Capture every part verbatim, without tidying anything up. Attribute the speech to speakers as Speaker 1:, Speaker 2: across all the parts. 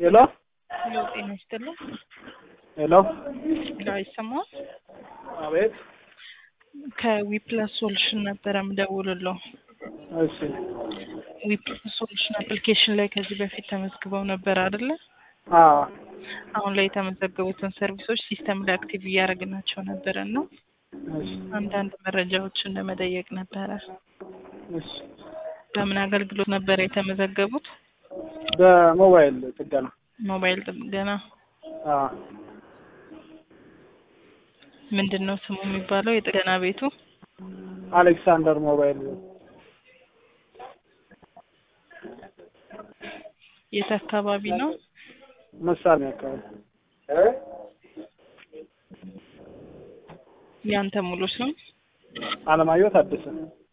Speaker 1: ሄሎ
Speaker 2: ሄሎ ጤና ይስጥልኝ።
Speaker 1: ሄሎ
Speaker 2: ሄሎ አይሰማም?
Speaker 1: አቤት።
Speaker 2: ከዊፕላስ ሶሉሽን ነበር የምደውልልዎ።
Speaker 1: እሺ
Speaker 2: ዊፕላስ ሶሉሽን አፕሊኬሽን ላይ ከዚህ በፊት ተመዝግበው ነበር አይደለ?
Speaker 1: አዎ።
Speaker 2: አሁን ላይ የተመዘገቡትን ሰርቪሶች ሲስተም ላይ አክቲቭ እያደረግናቸው ነበር እና
Speaker 1: እሺ
Speaker 2: አንዳንድ መረጃዎችን ለመጠየቅ ነበረ።
Speaker 1: እሺ
Speaker 2: በምን አገልግሎት ነበር የተመዘገቡት?
Speaker 1: በሞባይል ጥገና።
Speaker 2: ሞባይል ጥገና።
Speaker 1: አዎ።
Speaker 2: ምንድነው ስሙ የሚባለው የጥገና ቤቱ?
Speaker 1: አሌክሳንደር ሞባይል።
Speaker 2: የት አካባቢ ነው?
Speaker 1: መሳለሚያ አካባቢ።
Speaker 2: ያንተ ሙሉ ስም?
Speaker 1: አለማየሁ ታደሰ።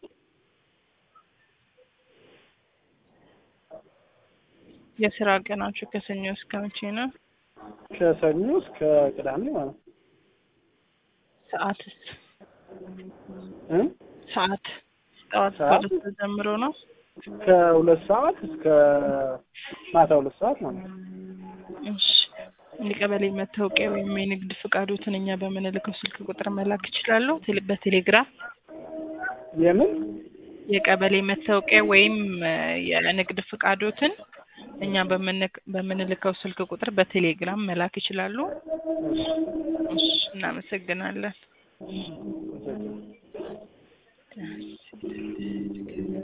Speaker 2: የስራ ቀናችሁ ከሰኞ እስከ መቼ ነው?
Speaker 1: ከሰኞ እስከ ቅዳሜ ማለት ነው።
Speaker 2: ሰዓትስ?
Speaker 1: እ
Speaker 2: ሰዓት ጠዋት
Speaker 1: ሰዓት?
Speaker 2: ከሁለት ጀምሮ ነው?
Speaker 1: ከሁለት ሰዓት እስከ ማታ ሁለት ሰዓት ማለት ነው።
Speaker 2: እሺ የቀበሌ መታወቂያ ወይም የንግድ ፍቃዶትን እኛ በምንልከው ስልክ ቁጥር መላክ ይችላሉ? ቴሌ- በቴሌግራም
Speaker 1: የምን
Speaker 2: የቀበሌ መታወቂያ ወይም የንግድ ፍቃዶትን እኛ በምን- በምንልከው ስልክ ቁጥር በቴሌግራም መላክ ይችላሉ?
Speaker 1: እሺ
Speaker 2: እሺ እናመሰግናለን።
Speaker 1: እሺ